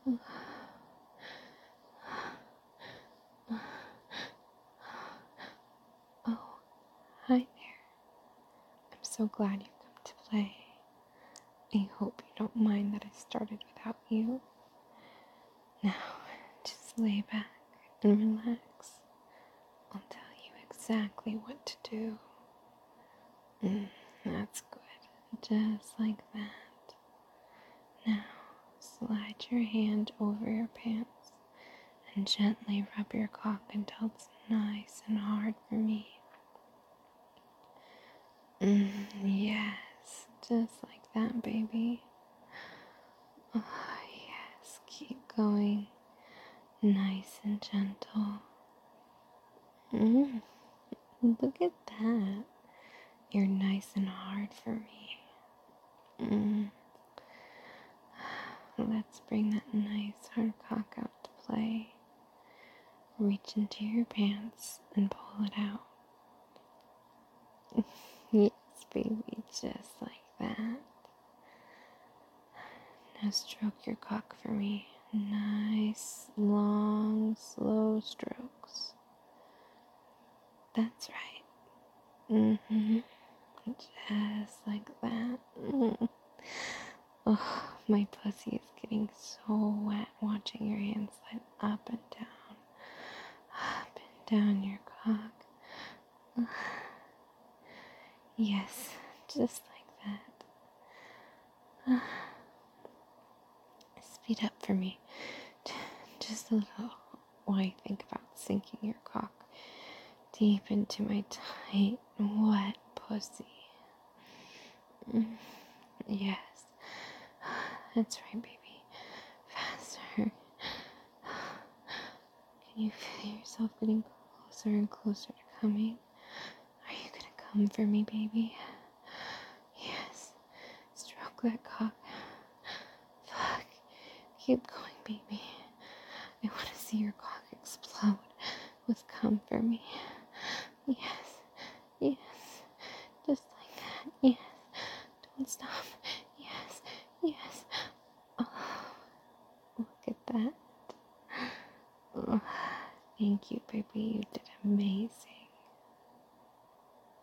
Oh, hi there. I'm so glad you come to play. I hope you don't mind that I started without you. Now, just lay back and relax. I'll tell you exactly what to do. That's good. Just like that. Now, slide your hand over your pants and gently rub your cock until it's nice and hard for me. Yes, just like that, baby. Oh, yes, keep going. Nice and gentle. Look at that. You're nice and hard for me. Let's bring that nice hard cock out to play. Reach into your pants and pull it out. Yes, baby, just like that. Now stroke your cock for me. Nice, long, slow strokes. That's right. Just like that. Oh, my pussy is getting so wet watching your hands slide up and down your cock. Yes, just like that. Speed up for me. Just a little while you think about sinking your cock deep into my tight, wet pussy. Yes, that's right, baby. Faster. Can you feel yourself getting closer and closer to coming? Are you gonna come for me, baby? Yes. Stroke that cock. Fuck. Keep going, baby. I want to see your cock explode with cum for me. Yes. Yes. Just like that. Yes. Don't stop. Yes. Yes. Oh, look at that. Oh, thank you, baby. You did amazing.